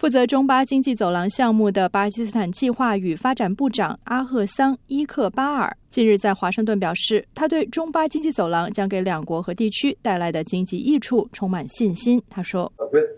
负责中巴经济走廊项目的巴基斯坦计划与发展部长阿赫桑·伊克巴尔近日在华盛顿表示，他对中巴经济走廊将给两国和地区带来的经济益处充满信心。他说，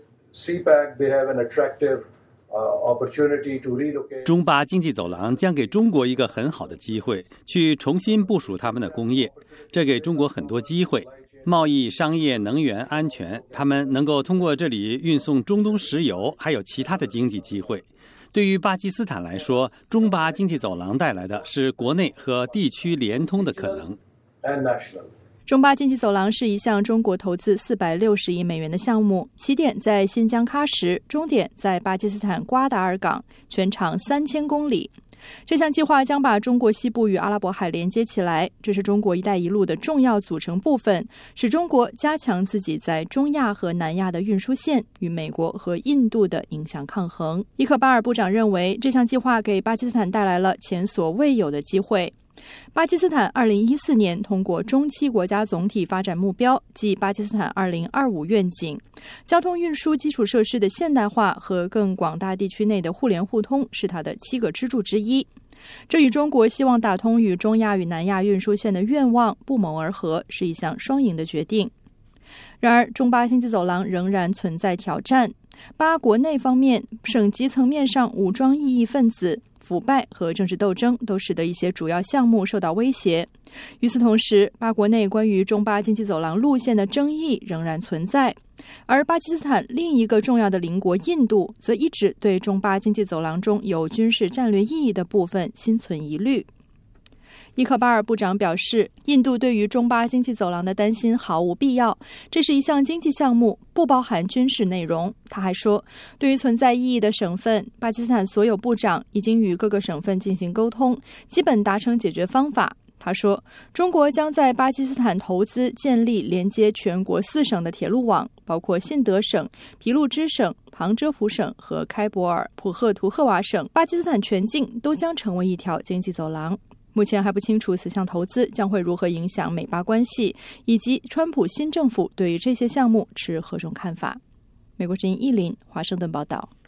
中巴经济走廊将给中国一个很好的机会，去重新部署他们的工业，这给中国很多机会。贸易、商业、能源、安全，他们能够通过这里运送中东石油，还有其他的经济机会。对于巴基斯坦来说，中巴经济走廊带来的是国内和地区联通的可能。 中巴经济走廊是一项中国投资460亿美元的项目，起点在新疆喀什，终点在巴基斯坦瓜达尔港，全长3000公里。这项计划将把中国西部与阿拉伯海连接起来，这是中国一带一路的重要组成部分，使中国加强自己在中亚和南亚的运输线与美国和印度的影响抗衡。伊克巴尔部长认为，这项计划给巴基斯坦带来了前所未有的机会。巴基斯坦2014年通过中期国家总体发展目标，即巴基斯坦2025愿景，交通运输基础设施的现代化和更广大地区内的互联互通是它的7个支柱之一。这与中国希望打通与中亚与南亚运输线的愿望不谋而合，是一项双赢的决定。然而，中巴经济走廊仍然存在挑战。巴国内方面，省级层面上武装异议分子、腐败和政治斗争都使得一些主要项目受到威胁。与此同时，巴国内关于中巴经济走廊路线的争议仍然存在，而巴基斯坦另一个重要的邻国印度则一直对中巴经济走廊中有军事战略意义的部分心存疑虑。伊克巴尔部长表示，印度对于中巴经济走廊的担心毫无必要，这是一项经济项目，不包含军事内容。他还说，对于存在异议的省份，巴基斯坦所有部长已经与各个省份进行沟通，基本达成解决方法。他说，中国将在巴基斯坦投资建立连接全国4省的铁路网，包括信德省、皮路支省、旁遮普省和开伯尔普赫图赫瓦省。巴基斯坦全境都将成为一条经济走廊。目前还不清楚此项投资将会如何影响美巴关系，以及川普新政府对于这些项目持何种看法。美国之音1林华盛顿报道。